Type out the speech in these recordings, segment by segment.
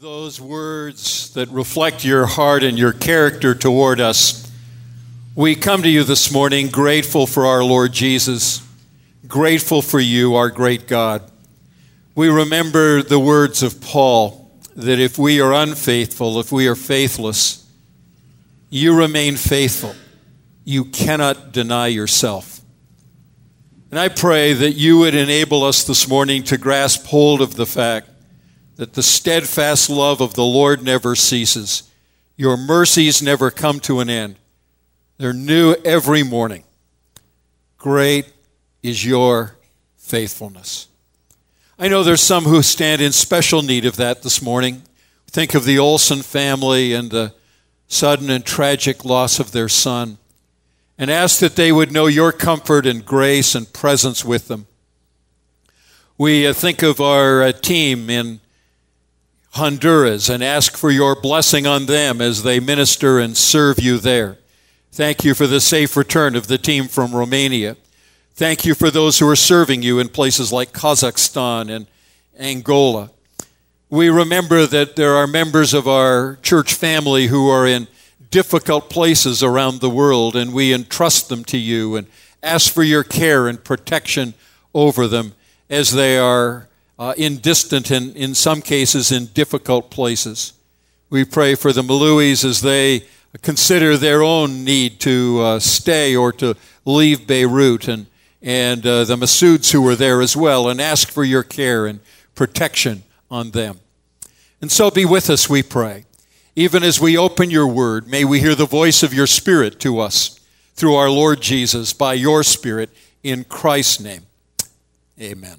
those words that reflect your heart and your character toward us. We come to you this morning grateful for our Lord Jesus, grateful for you, our great God. We remember the words of Paul, that if we are unfaithful, if we are faithless, you remain faithful. You cannot deny yourself. And I pray that you would enable us this morning to grasp hold of the fact that the steadfast love of the Lord never ceases. Your mercies never come to an end. They're new every morning. Great is your faithfulness. I know there's some who stand in special need of that this morning. Think of the Olson family and the sudden and tragic loss of their son, and ask that they would know your comfort and grace and presence with them. We think of our team in Honduras and ask for your blessing on them as they minister and serve you there. Thank you for the safe return of the team from Romania. Thank you for those who are serving you in places like Kazakhstan and Angola. We remember that there are members of our church family who are in difficult places around the world, and we entrust them to you and ask for your care and protection over them as they are in distant and, in some cases, in difficult places. We pray for the Malouis as they consider their own need to stay or to leave Beirut, and the Masouds who are there as well, and ask for your care and protection on them. And so be with us, we pray. Even as we open your word, may we hear the voice of your Spirit to us through our Lord Jesus, by your Spirit, in Christ's name. Amen.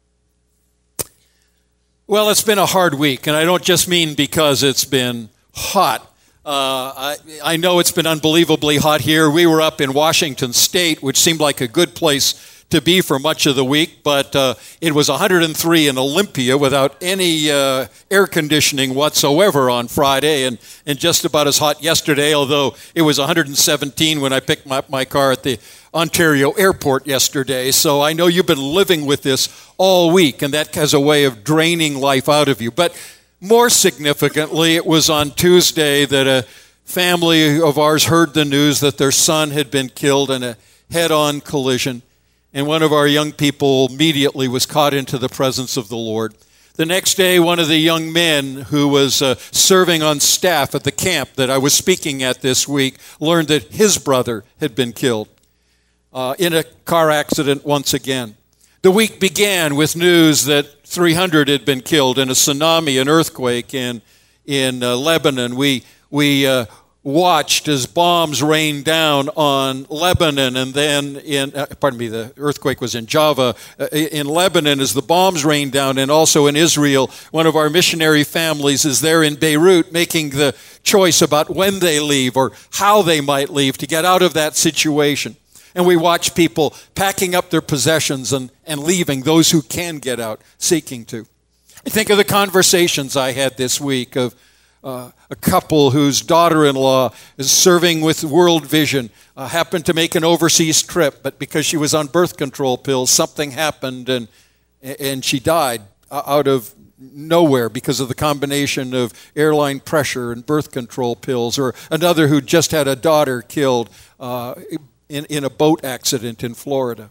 Well, it's been a hard week, and I don't just mean because it's been hot. I know it's been unbelievably hot here. We were up in Washington State, which seemed like a good place to be for much of the week, but it was 103 in Olympia without any air conditioning whatsoever on Friday, and just about as hot yesterday, although it was 117 when I picked up my car at the Ontario airport yesterday. So I know you've been living with this all week, and that has a way of draining life out of you. But more significantly, it was on Tuesday that a family of ours heard the news that their son had been killed in a head-on collision. And one of our young people immediately was caught into the presence of the Lord. The next day, one of the young men who was serving on staff at the camp that I was speaking at this week learned that his brother had been killed in a car accident once again. The week began with news that 300 had been killed in a tsunami, an earthquake in Lebanon. We watched as bombs rained down on Lebanon, and then the earthquake was in Java. In Lebanon, as the bombs rained down, and also in Israel, one of our missionary families is there in Beirut making the choice about when they leave or how they might leave to get out of that situation. And we watch people packing up their possessions and leaving, those who can get out, seeking to. I think of the conversations I had this week of a couple whose daughter-in-law is serving with World Vision, happened to make an overseas trip, but because she was on birth control pills, something happened and she died out of nowhere because of the combination of airline pressure and birth control pills. Or another who just had a daughter killed in a boat accident in Florida.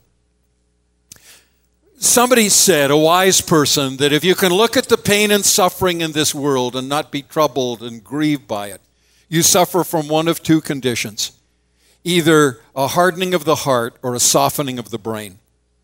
Somebody said, a wise person, that if you can look at the pain and suffering in this world and not be troubled and grieved by it, you suffer from one of two conditions: either a hardening of the heart or a softening of the brain.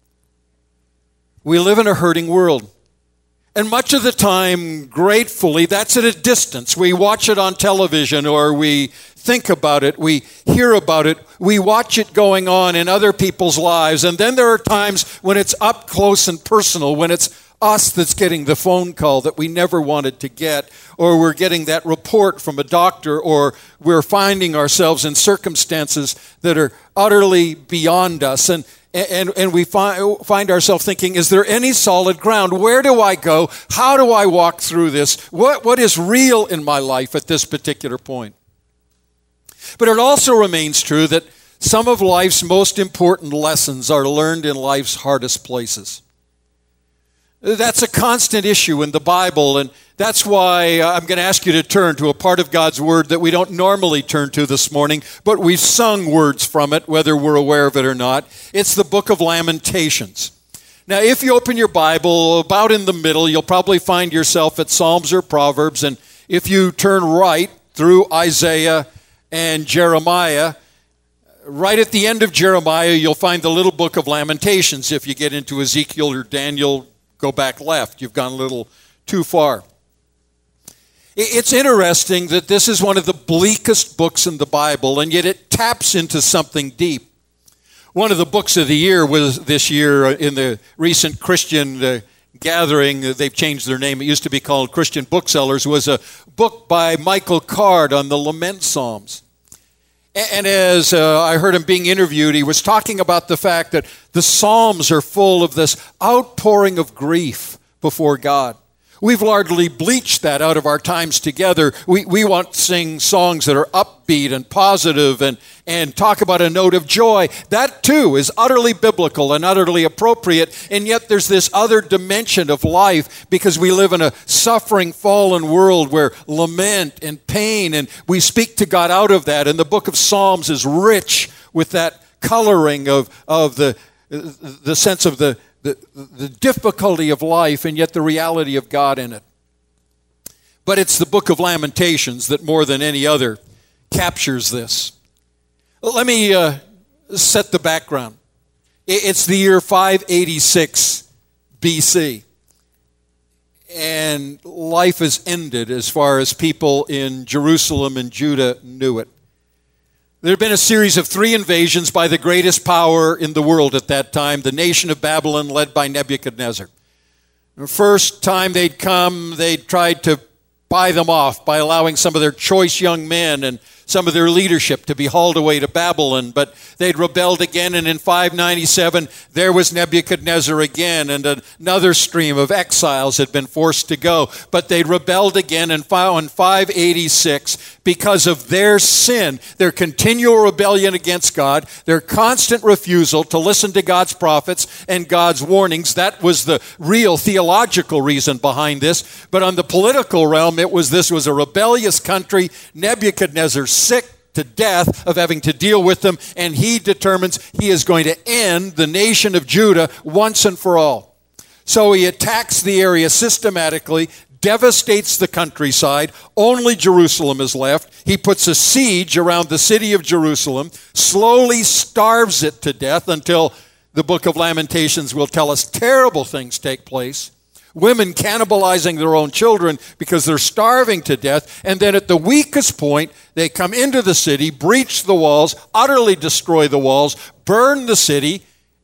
We live in a hurting world. And much of the time, gratefully, that's at a distance. We watch it on television, or we think about it, we hear about it, we watch it going on in other people's lives. And then there are times when it's up close and personal, when it's us that's getting the phone call that we never wanted to get, or we're getting that report from a doctor, or we're finding ourselves in circumstances that are utterly beyond us. And we find ourselves thinking, is there any solid ground? Where do I go? How do I walk through this? What is real in my life at this particular point? But it also remains true that some of life's most important lessons are learned in life's hardest places. That's a constant issue in the Bible, and that's why I'm going to ask you to turn to a part of God's Word that we don't normally turn to this morning, but we've sung words from it, whether we're aware of it or not. It's the book of Lamentations. Now, if you open your Bible, about in the middle, you'll probably find yourself at Psalms or Proverbs, and if you turn right through Isaiah and Jeremiah, right at the end of Jeremiah, you'll find the little book of Lamentations. If you get into Ezekiel or Daniel, go back left. You've gone a little too far. It's interesting that this is one of the bleakest books in the Bible, and yet it taps into something deep. One of the books of the year was this year in the recent Christian gathering. They've changed their name. It used to be called Christian Booksellers. Was a book by Michael Card on the Lament Psalms. And as I heard him being interviewed, he was talking about the fact that the Psalms are full of this outpouring of grief before God. We've largely bleached that out of our times together. We want to sing songs that are upbeat and positive and talk about a note of joy. That too is utterly biblical and utterly appropriate, and yet there's this other dimension of life because we live in a suffering, fallen world where lament and pain, and we speak to God out of that, and the book of Psalms is rich with that coloring of the sense of the difficulty of life and yet the reality of God in it. But it's the book of Lamentations that more than any other captures this. Let me set the background. It's the year 586 BC. And life has ended as far as people in Jerusalem and Judah knew it. There had been a series of 3 invasions by the greatest power in the world at that time, the nation of Babylon led by Nebuchadnezzar. The first time they'd come, they tried to buy them off by allowing some of their choice young men and some of their leadership to be hauled away to Babylon, but they'd rebelled again, and in 597, there was Nebuchadnezzar again, and another stream of exiles had been forced to go, but they'd rebelled again, and in 586, because of their sin, their continual rebellion against God, their constant refusal to listen to God's prophets and God's warnings, that was the real theological reason behind this, but on the political realm, this was a rebellious country. Nebuchadnezzar sick to death of having to deal with them, and he determines he is going to end the nation of Judah once and for all. So he attacks the area systematically, devastates the countryside. Only Jerusalem is left. He puts a siege around the city of Jerusalem, slowly starves it to death until the book of Lamentations will tell us terrible things take place. Women cannibalizing their own children because they're starving to death. And then at the weakest point, they come into the city, breach the walls, utterly destroy the walls, burn the city.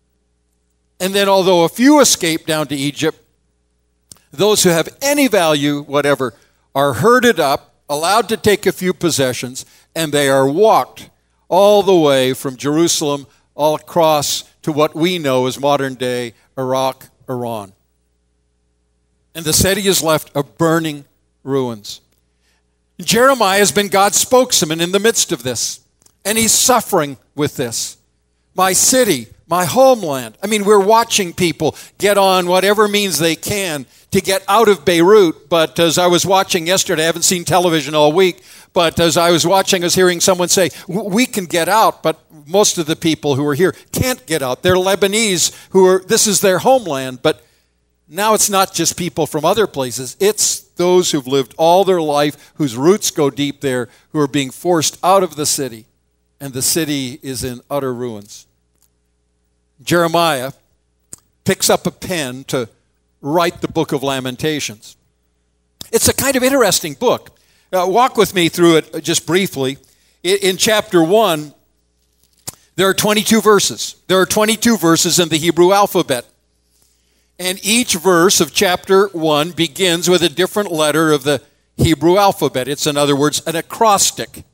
And then although a few escape down to Egypt, those who have any value, whatever, are herded up, allowed to take a few possessions, and they are walked all the way from Jerusalem all across to what we know as modern-day Iraq, Iran. And the city is left a burning ruins. Jeremiah has been God's spokesman in the midst of this, and he's suffering with this. My city, my homeland. I mean, we're watching people get on whatever means they can to get out of Beirut, but as I was watching yesterday, I haven't seen television all week, but as I was watching, I was hearing someone say, we can get out, but most of the people who are here can't get out. They're Lebanese this is their homeland, but now it's not just people from other places. It's those who've lived all their life, whose roots go deep there, who are being forced out of the city. And the city is in utter ruins. Jeremiah picks up a pen to write the book of Lamentations. It's a kind of interesting book. Walk with me through it just briefly. In chapter 1, there are 22 verses. There are 22 verses in the Hebrew alphabet. And each verse of chapter 1 begins with a different letter of the Hebrew alphabet. It's, in other words, an acrostic.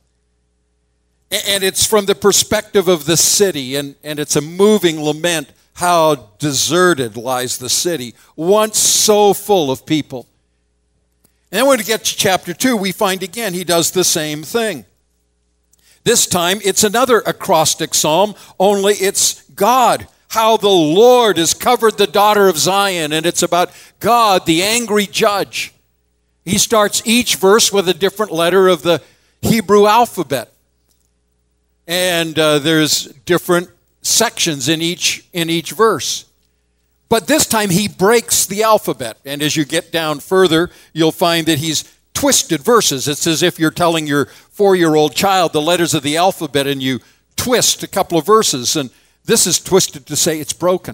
And it's from the perspective of the city, and it's a moving lament how deserted lies the city, once so full of people. And then when we get to chapter 2, we find again he does the same thing. This time it's another acrostic psalm, only it's God. How the Lord has covered the daughter of Zion, and it's about God, the angry judge. He starts each verse with a different letter of the Hebrew alphabet. And there's different sections in each verse. But this time he breaks the alphabet. And as you get down further, you'll find that he's twisted verses. It's as if you're telling your 4-year-old child the letters of the alphabet and you twist a couple of verses. And this is twisted to say it's broken.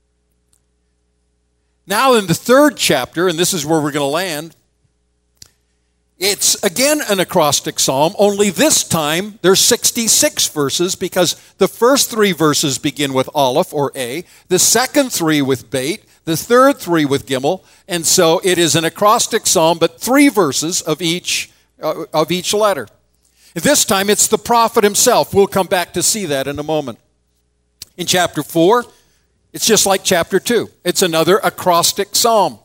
Now in the 3rd chapter, and this is where we're going to land, it's again an acrostic psalm, only this time there's 66 verses because the first 3 verses begin with Aleph or A, the second 3 with Beit, the third 3 with Gimel, and so it is an acrostic psalm, but 3 verses of each letter. This time it's the prophet himself. We'll come back to see that in a moment. In chapter 4, it's just like chapter 2. It's another acrostic psalm.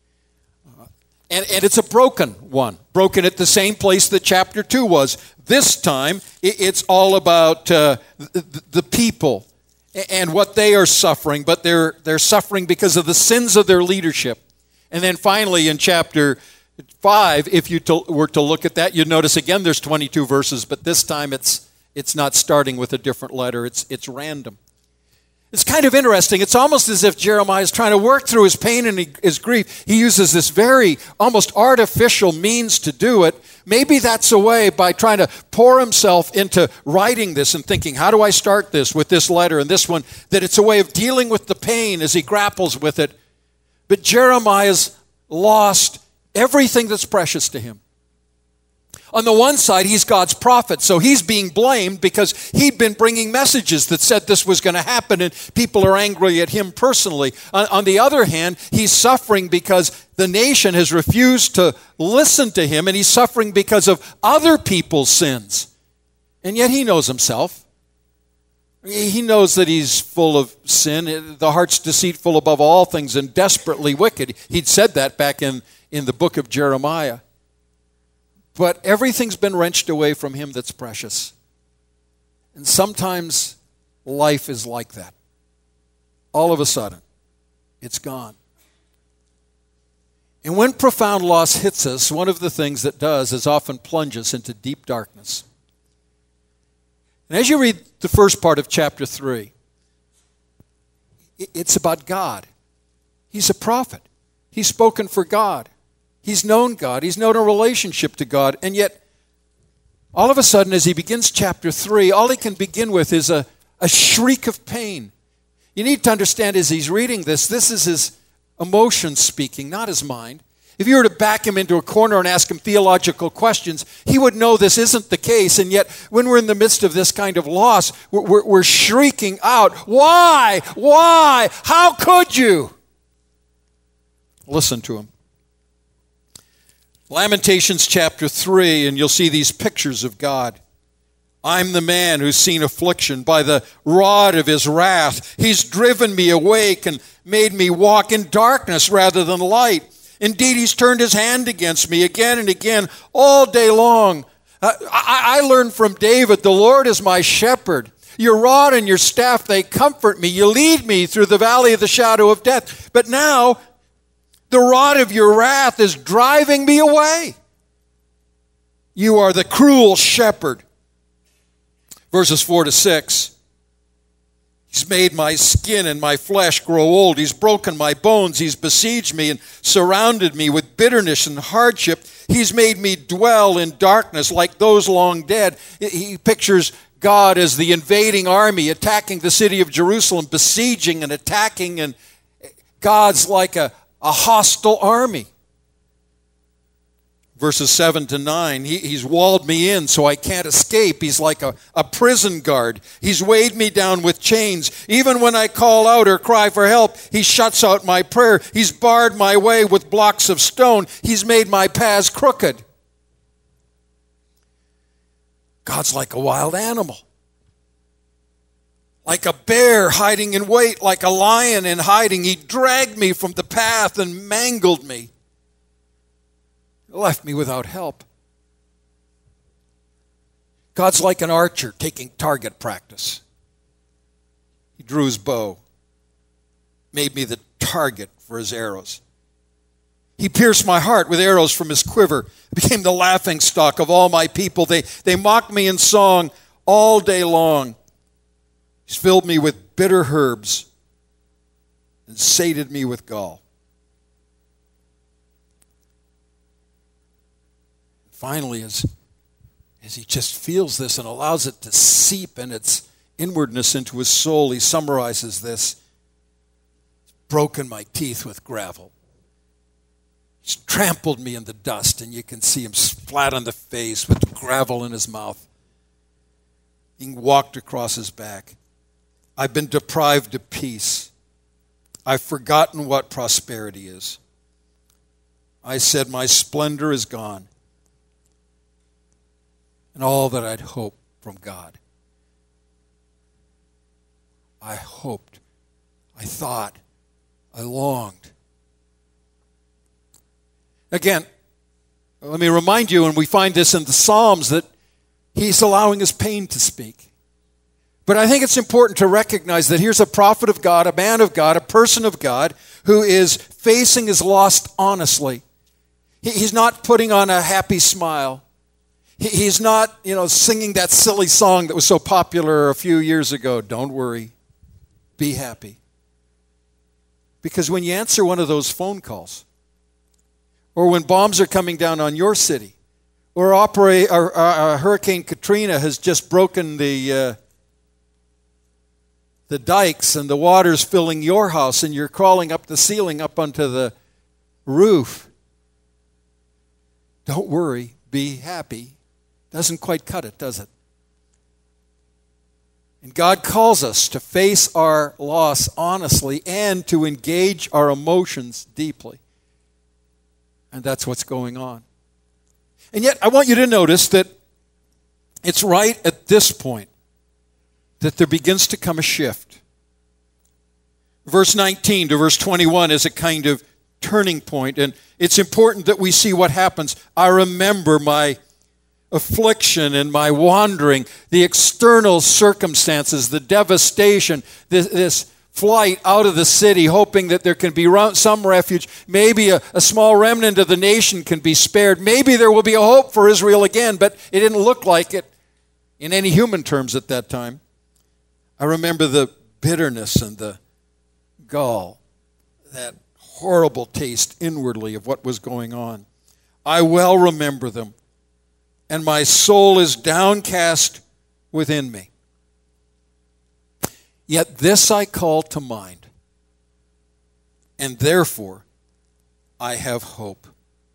And it's a broken one, broken at the same place that chapter 2 was. This time, it's all about the people and what they are suffering, but they're suffering because of the sins of their leadership. And then finally, in chapter 5, if you were to look at that, you'd notice again there's 22 verses, but this time it's not starting with a different letter. It's random. It's kind of interesting. It's almost as if Jeremiah is trying to work through his pain and his grief. He uses this very almost artificial means to do it. Maybe that's a way by trying to pour himself into writing this and thinking, how do I start this with this letter and this one? That it's a way of dealing with the pain as he grapples with it. But Jeremiah's lost everything that's precious to him. On the one side, he's God's prophet, so he's being blamed because he'd been bringing messages that said this was going to happen, and people are angry at him personally. On the other hand, he's suffering because the nation has refused to listen to him, and he's suffering because of other people's sins. And yet he knows himself. He knows that he's full of sin. The heart's deceitful above all things and desperately wicked. He'd said that back in the book of Jeremiah. But everything's been wrenched away from him that's precious. And sometimes life is like that. All of a sudden, it's gone. And when profound loss hits us, one of the things that does is often plunge us into deep darkness. And as you read the first part of chapter 3, it's about God. He's a prophet. He's spoken for God. He's known God. He's known a relationship to God. And yet, all of a sudden, as he begins chapter 3, all he can begin with is a shriek of pain. You need to understand as he's reading this is his emotions speaking, not his mind. If you were to back him into a corner and ask him theological questions, he would know this isn't the case. And yet, when we're in the midst of this kind of loss, we're shrieking out, why? Why? How could you? Listen to him. Lamentations chapter 3, and you'll see these pictures of God. I'm the man who's seen affliction by the rod of his wrath. He's driven me awake and made me walk in darkness rather than light. Indeed, he's turned his hand against me again and again all day long. I learned from David, the Lord is my shepherd. Your rod and your staff, they comfort me. You lead me through the valley of the shadow of death. But now, the rod of your wrath is driving me away. You are the cruel shepherd. Verses 4 to 6. He's made my skin and my flesh grow old. He's broken my bones. He's besieged me and surrounded me with bitterness and hardship. He's made me dwell in darkness like those long dead. He pictures God as the invading army attacking the city of Jerusalem, besieging and attacking, and God's like a hostile army. Verses 7 to 9, he's walled me in so I can't escape. He's like a prison guard. He's weighed me down with chains. Even when I call out or cry for help, he shuts out my prayer. He's barred my way with blocks of stone. He's made my paths crooked. God's like a wild animal. Like a bear hiding in wait, like a lion in hiding. He dragged me from the path and mangled me. Left me without help. God's like an archer taking target practice. He drew his bow, made me the target for his arrows. He pierced my heart with arrows from his quiver. I became the laughingstock of all my people. They mocked me in song all day long. He's filled me with bitter herbs and sated me with gall. Finally, as he just feels this and allows it to seep in its inwardness into his soul, he summarizes this. He's broken my teeth with gravel. He's trampled me in the dust, and you can see him flat on the face with gravel in his mouth, being walked across his back. I've been deprived of peace. I've forgotten what prosperity is. I said, my splendor is gone, and all that I'd hoped from God. I hoped, I thought, I longed. Again, let me remind you, and we find this in the Psalms, that he's allowing his pain to speak. But I think it's important to recognize that here's a prophet of God, a man of God, a person of God, who is facing his loss honestly. He's not putting on a happy smile. He's not, singing that silly song that was so popular a few years ago, don't worry, be happy. Because when you answer one of those phone calls, or when bombs are coming down on your city, or Hurricane Katrina has just broken the dikes and the water's filling your house and you're crawling up the ceiling up onto the roof, don't worry, be happy. Doesn't quite cut it, does it? And God calls us to face our loss honestly and to engage our emotions deeply. And that's what's going on. And yet, I want you to notice that it's right at this point that there begins to come a shift. Verse 19 to verse 21 is a kind of turning point, and it's important that we see what happens. I remember my affliction and my wandering, the external circumstances, the devastation, this flight out of the city, hoping that there can be some refuge. Maybe a small remnant of the nation can be spared. Maybe there will be a hope for Israel again, but it didn't look like it in any human terms at that time. I remember the bitterness and the gall, that horrible taste inwardly of what was going on. I well remember them, and my soul is downcast within me. Yet this I call to mind, and therefore I have hope.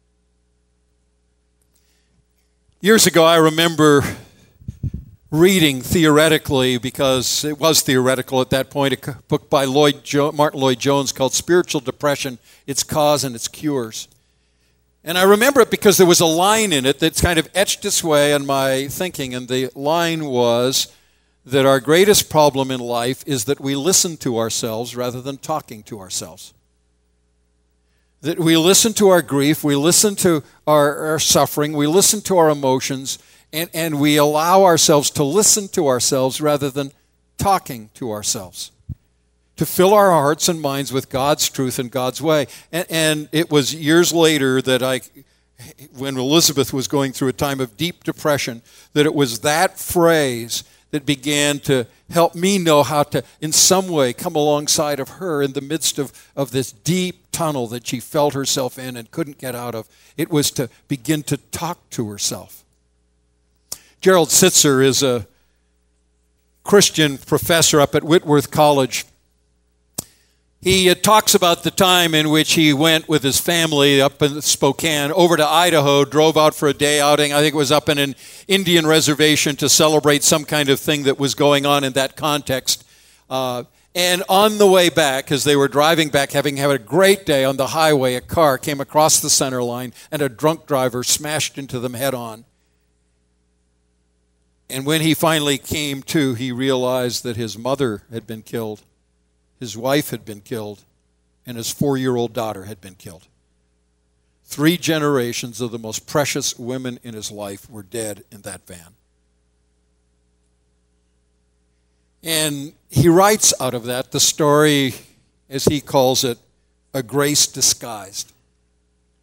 Years ago, I remember reading theoretically, because it was theoretical at that point, a book by Martin Lloyd-Jones called Spiritual Depression, Its Cause and Its Cures. And I remember it because there was a line in it that's kind of etched its way in my thinking, and the line was that our greatest problem in life is that we listen to ourselves rather than talking to ourselves. That we listen to our grief, we listen to our suffering, we listen to our emotions, and we allow ourselves to listen to ourselves rather than talking to ourselves. To fill our hearts and minds with God's truth and God's way. And it was years later that when Elizabeth was going through a time of deep depression, that it was that phrase that began to help me know how to, in some way, come alongside of her in the midst of this deep tunnel that she felt herself in and couldn't get out of. It was to begin to talk to herself. Gerald Sitzer is a Christian professor up at Whitworth College. He talks about the time in which he went with his family up in Spokane over to Idaho, drove out for a day outing. I think it was up in an Indian reservation to celebrate some kind of thing that was going on in that context. And on the way back, as they were driving back, having had a great day on the highway, a car came across the center line and a drunk driver smashed into them head on. And when he finally came to, he realized that his mother had been killed, his wife had been killed, and his 4-year-old daughter had been killed. 3 generations of the most precious women in his life were dead in that van. And he writes out of that the story, as he calls it, a grace disguised.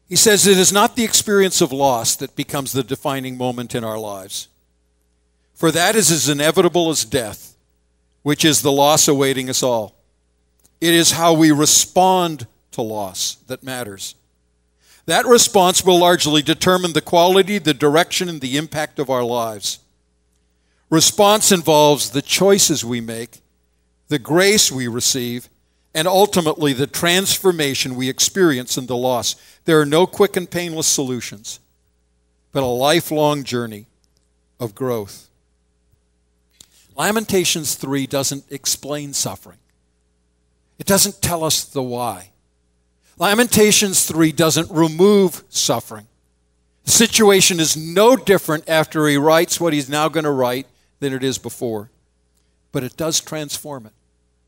He says it is not the experience of loss that becomes the defining moment in our lives, for that is as inevitable as death, which is the loss awaiting us all. It is how we respond to loss that matters. That response will largely determine the quality, the direction, and the impact of our lives. Response involves the choices we make, the grace we receive, and ultimately the transformation we experience in the loss. There are no quick and painless solutions, but a lifelong journey of growth. Lamentations 3 doesn't explain suffering. It doesn't tell us the why. Lamentations 3 doesn't remove suffering. The situation is no different after he writes what he's now going to write than it is before, but it does transform it.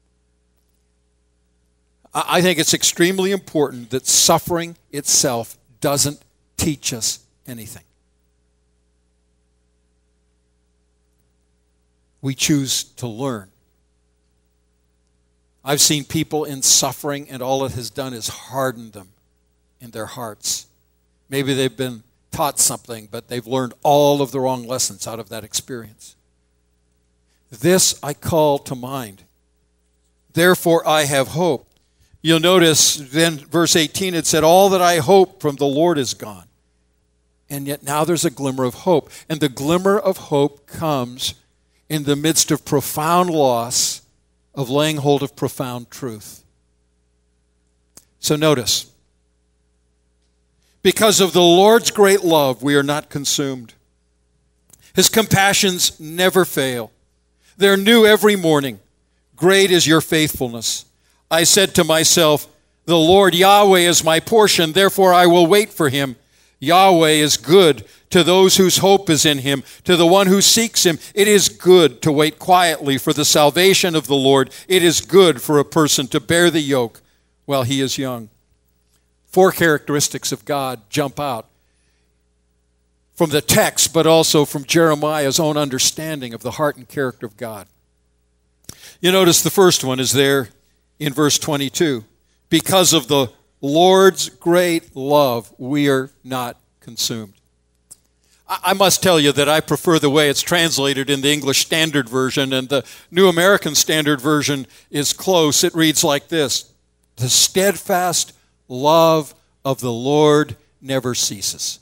I think it's extremely important that suffering itself doesn't teach us anything. We choose to learn. I've seen people in suffering, and all it has done is harden them in their hearts. Maybe they've been taught something, but they've learned all of the wrong lessons out of that experience. This I call to mind. Therefore I have hope. You'll notice then verse 18, it said, all that I hope from the Lord is gone. And yet now there's a glimmer of hope. And the glimmer of hope comes in the midst of profound loss, of laying hold of profound truth. So notice, because of the Lord's great love, we are not consumed. His compassions never fail. They're new every morning. Great is your faithfulness. I said to myself, the Lord Yahweh is my portion, therefore I will wait for him. Yahweh is good to those whose hope is in him, to the one who seeks him. It is good to wait quietly for the salvation of the Lord. It is good for a person to bear the yoke while he is young. 4 characteristics of God jump out from the text, but also from Jeremiah's own understanding of the heart and character of God. You notice the first one is there in verse 22. Because of the Lord's great love, we are not consumed. I must tell you that I prefer the way it's translated in the English Standard Version, and the New American Standard Version is close. It reads like this: the steadfast love of the Lord never ceases.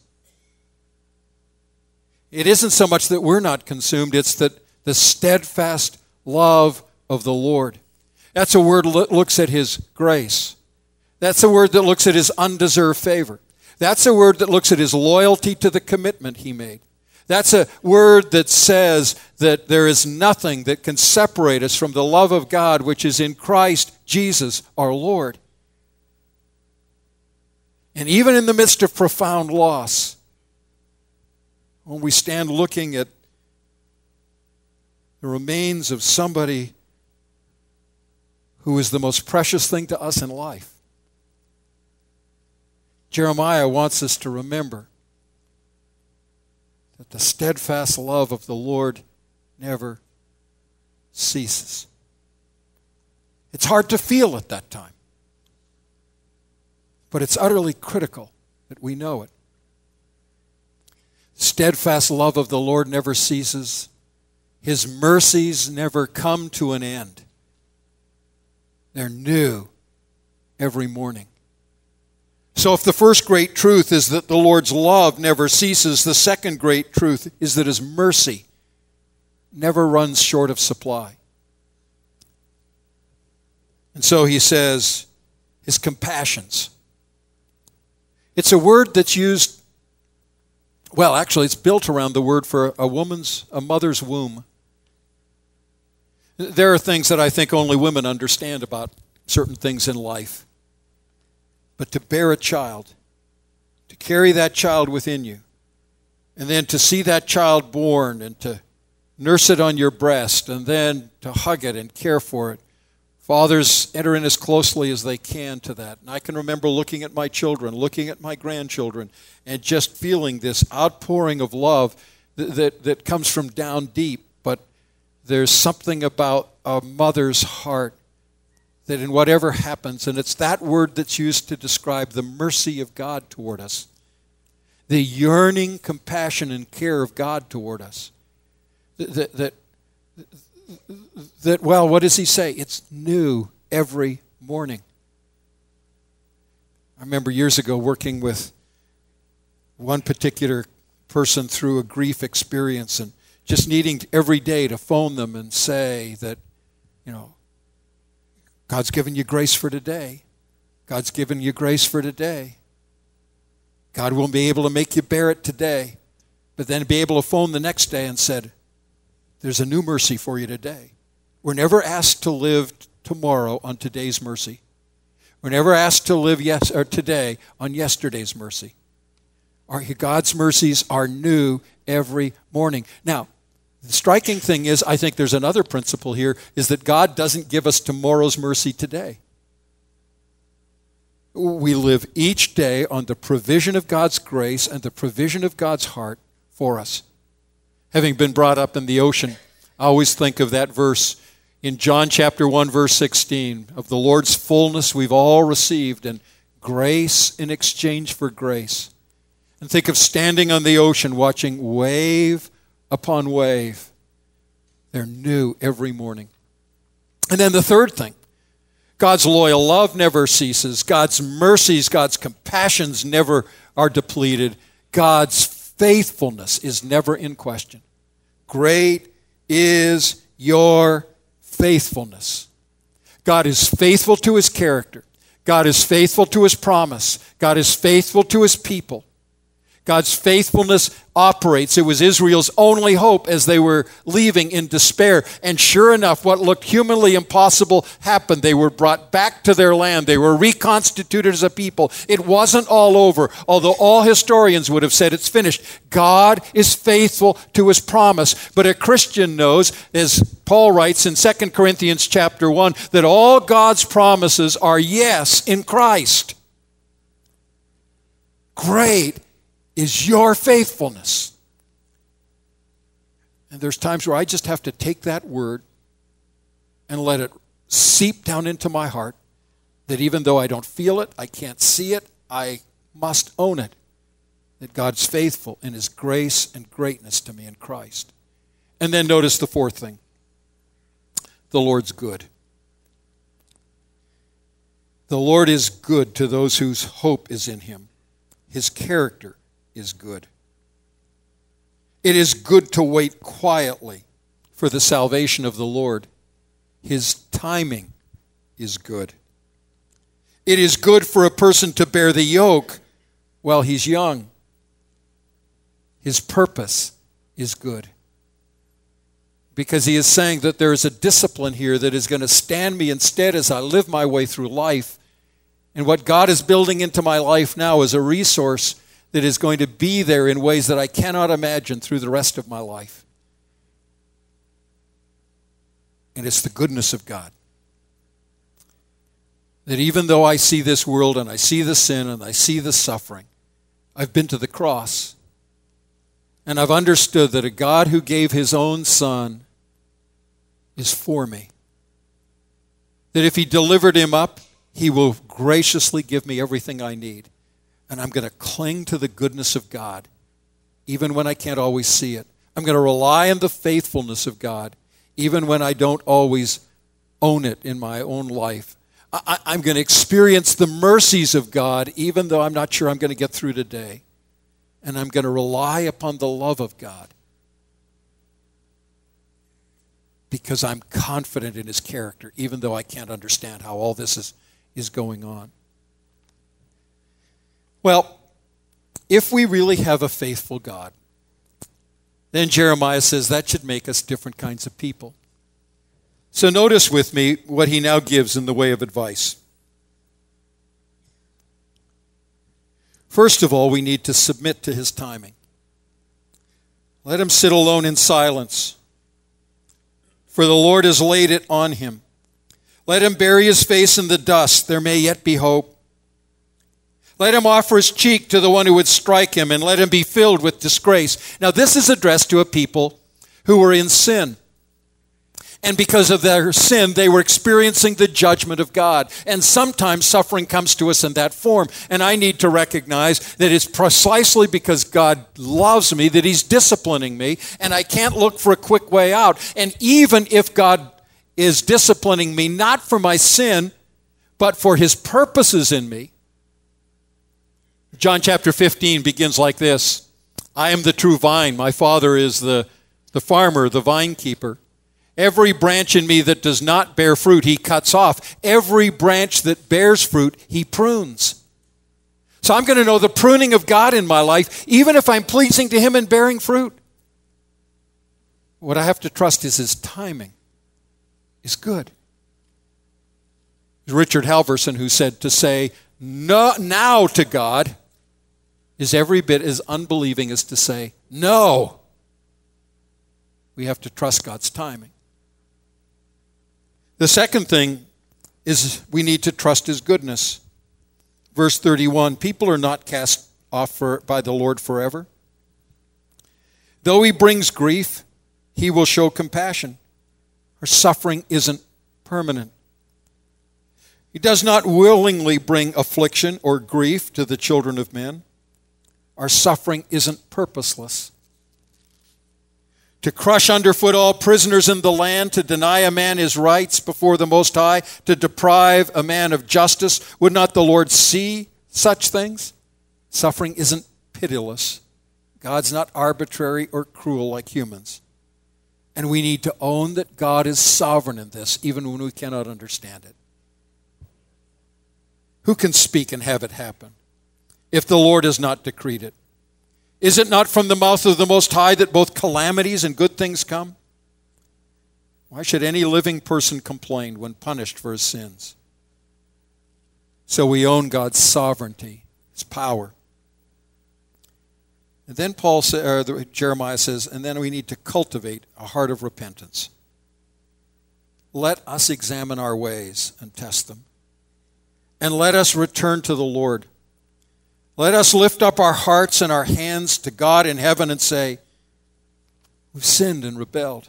It isn't so much that we're not consumed, it's that the steadfast love of the Lord. That's a word that looks at his grace. That's a word that looks at his undeserved favor. That's a word that looks at his loyalty to the commitment he made. That's a word that says that there is nothing that can separate us from the love of God which is in Christ Jesus our Lord. And even in the midst of profound loss, when we stand looking at the remains of somebody who is the most precious thing to us in life, Jeremiah wants us to remember that the steadfast love of the Lord never ceases. It's hard to feel at that time, but it's utterly critical that we know it. Steadfast love of the Lord never ceases. His mercies never come to an end. They're new every morning. So if the first great truth is that the Lord's love never ceases, the second great truth is that his mercy never runs short of supply. And so he says, his compassions. It's a word that's used, well, actually it's built around the word for a mother's womb. There are things that I think only women understand about certain things in life. But to bear a child, to carry that child within you, and then to see that child born and to nurse it on your breast and then to hug it and care for it. Fathers enter in as closely as they can to that. And I can remember looking at my children, looking at my grandchildren, and just feeling this outpouring of love that comes from down deep. But there's something about a mother's heart that in whatever happens, and it's that word that's used to describe the mercy of God toward us, the yearning compassion and care of God toward us, that well, what does he say? It's new every morning. I remember years ago working with one particular person through a grief experience and just needing every day to phone them and say that, God's given you grace for today. God's given you grace for today. God will be able to make you bear it today, but then be able to phone the next day and said, there's a new mercy for you today. We're never asked to live tomorrow on today's mercy. We're never asked to live today on yesterday's mercy. God's mercies are new every morning. Now, the striking thing is, I think there's another principle here, is that God doesn't give us tomorrow's mercy today. We live each day on the provision of God's grace and the provision of God's heart for us. Having been brought up in the ocean, I always think of that verse in John chapter 1, verse 16, of the Lord's fullness we've all received, and grace in exchange for grace. And think of standing on the ocean watching wave upon wave. They're new every morning. And then the third thing, God's loyal love never ceases. God's mercies, God's compassions never are depleted. God's faithfulness is never in question. Great is your faithfulness. God is faithful to his character. God is faithful to his promise. God is faithful to his people. God's faithfulness operates. It was Israel's only hope as they were leaving in despair. And sure enough, what looked humanly impossible happened. They were brought back to their land. They were reconstituted as a people. It wasn't all over, although all historians would have said it's finished. God is faithful to his promise. But a Christian knows, as Paul writes in 2 Corinthians chapter 1, that all God's promises are yes in Christ. Great is your faithfulness. And there's times where I just have to take that word and let it seep down into my heart, that even though I don't feel it, I can't see it, I must own it, that God's faithful in his grace and greatness to me in Christ. And then notice the fourth thing. The Lord's good. The Lord is good to those whose hope is in him. His character is good. It is good to wait quietly for the salvation of the Lord. His timing is good. It is good for a person to bear the yoke while he's young. His purpose is good. Because he is saying that there is a discipline here that is going to stand me instead as I live my way through life. And what God is building into my life now is a resource that is going to be there in ways that I cannot imagine through the rest of my life. And it's the goodness of God. That even though I see this world and I see the sin and I see the suffering, I've been to the cross. And I've understood that a God who gave his own Son is for me. That if he delivered him up, he will graciously give me everything I need. And I'm going to cling to the goodness of God, even when I can't always see it. I'm going to rely on the faithfulness of God, even when I don't always own it in my own life. I'm going to experience the mercies of God, even though I'm not sure I'm going to get through today. And I'm going to rely upon the love of God, because I'm confident in his character, even though I can't understand how all this is going on. Well, if we really have a faithful God, then Jeremiah says that should make us different kinds of people. So notice with me what he now gives in the way of advice. First of all, we need to submit to his timing. Let him sit alone in silence, for the Lord has laid it on him. Let him bury his face in the dust, there may yet be hope. Let him offer his cheek to the one who would strike him, and let him be filled with disgrace. Now this is addressed to a people who were in sin. And because of their sin, they were experiencing the judgment of God. And sometimes suffering comes to us in that form. And I need to recognize that it's precisely because God loves me that he's disciplining me, and I can't look for a quick way out. And even if God is disciplining me not for my sin, but for his purposes in me. John chapter 15 begins like this. I am the true vine. My Father is the farmer, the vine keeper. Every branch in me that does not bear fruit, he cuts off. Every branch that bears fruit, he prunes. So I'm going to know the pruning of God in my life, even if I'm pleasing to him and bearing fruit. What I have to trust is his timing is good. Richard Halverson, who said to say no, now to God is every bit as unbelieving as to say no. We have to trust God's timing. The second thing is we need to trust his goodness. Verse 31, people are not cast off by the Lord forever. Though he brings grief, he will show compassion. Our suffering isn't permanent. He does not willingly bring affliction or grief to the children of men. Our suffering isn't purposeless. To crush underfoot all prisoners in the land, to deny a man his rights before the Most High, to deprive a man of justice. Would not the Lord see such things? Suffering isn't pitiless. God's not arbitrary or cruel like humans. And we need to own that God is sovereign in this, even when we cannot understand it. Who can speak and have it happen if the Lord has not decreed it? Is it not from the mouth of the Most High that both calamities and good things come? Why should any living person complain when punished for his sins? So we own God's sovereignty, his power. And then Jeremiah says, and then we need to cultivate a heart of repentance. Let us examine our ways and test them. And let us return to the Lord. Let us lift up our hearts and our hands to God in heaven and say, we've sinned and rebelled.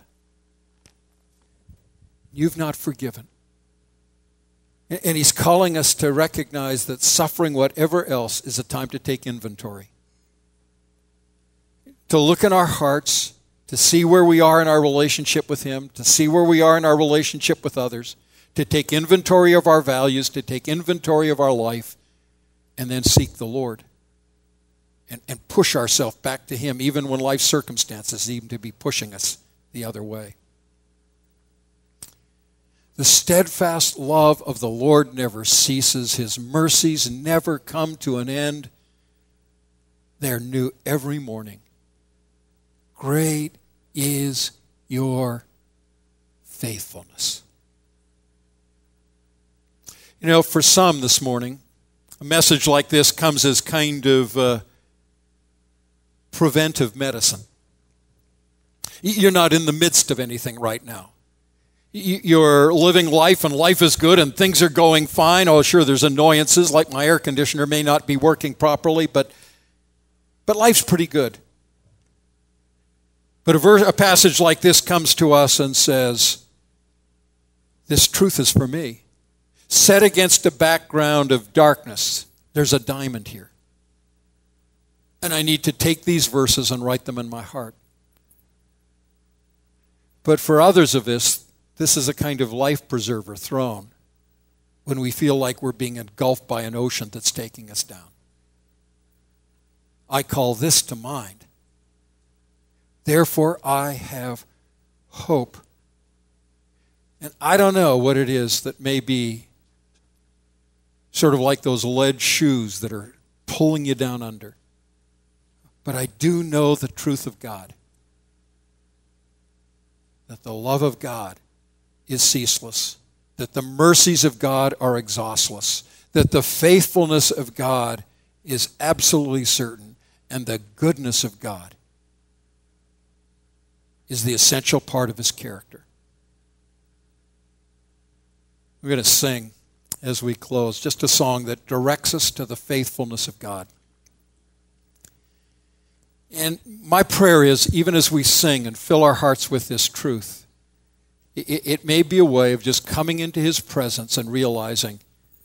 You've not forgiven. And he's calling us to recognize that suffering, whatever else, is a time to take inventory. To look in our hearts, to see where we are in our relationship with him, to see where we are in our relationship with others, to take inventory of our values, to take inventory of our life, and then seek the Lord and push ourselves back to him, even when life circumstances seem to be pushing us the other way. The steadfast love of the Lord never ceases. His mercies never come to an end. They're new every morning. Great is your faithfulness. You know, for some this morning, a message like this comes as kind of preventive medicine. You're not in the midst of anything right now. You're living life and life is good and things are going fine. Oh, sure, there's annoyances like my air conditioner may not be working properly, but life's pretty good. But a passage like this comes to us and says, this truth is for me. Set against a background of darkness, there's a diamond here. And I need to take these verses and write them in my heart. But for others of us, this is a kind of life preserver thrown when we feel like we're being engulfed by an ocean that's taking us down. I call this to mind. Therefore, I have hope. And I don't know what it is that may be sort of like those lead shoes that are pulling you down under. But I do know the truth of God. That the love of God is ceaseless. That the mercies of God are exhaustless. That the faithfulness of God is absolutely certain. And the goodness of God is the essential part of his character. We're going to sing as we close just a song that directs us to the faithfulness of God. And my prayer is, even as we sing and fill our hearts with this truth, It may be a way of just coming into his presence and realizing,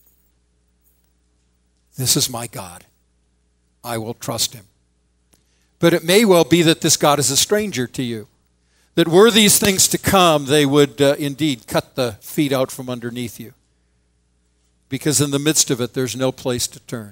this is my God. I will trust him. But it may well be that this God is a stranger to you. That were these things to come, they would indeed cut the feet out from underneath you. Because in the midst of it, there's no place to turn.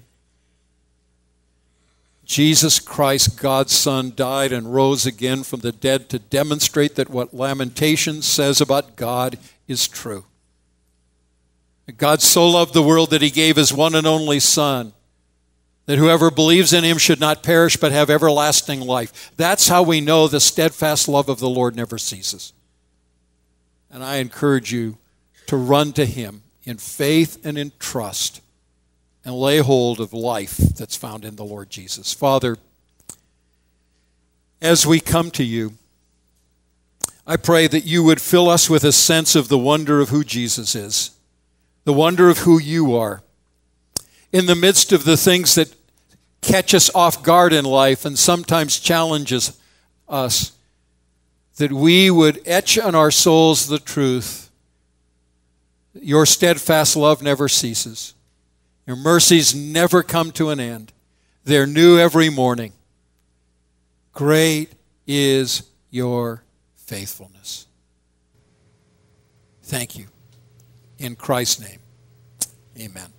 Jesus Christ, God's Son, died and rose again from the dead to demonstrate that what Lamentations says about God is true. God so loved the world that he gave his one and only Son, that whoever believes in him should not perish but have everlasting life. That's how we know the steadfast love of the Lord never ceases. And I encourage you to run to him in faith and in trust and lay hold of life that's found in the Lord Jesus. Father, as we come to you, I pray that you would fill us with a sense of the wonder of who Jesus is, the wonder of who you are. In the midst of the things that catch us off guard in life and sometimes challenges us, that we would etch on our souls the truth. Your steadfast love never ceases. Your mercies never come to an end. They're new every morning. Great is your faithfulness. Thank you. In Christ's name, amen.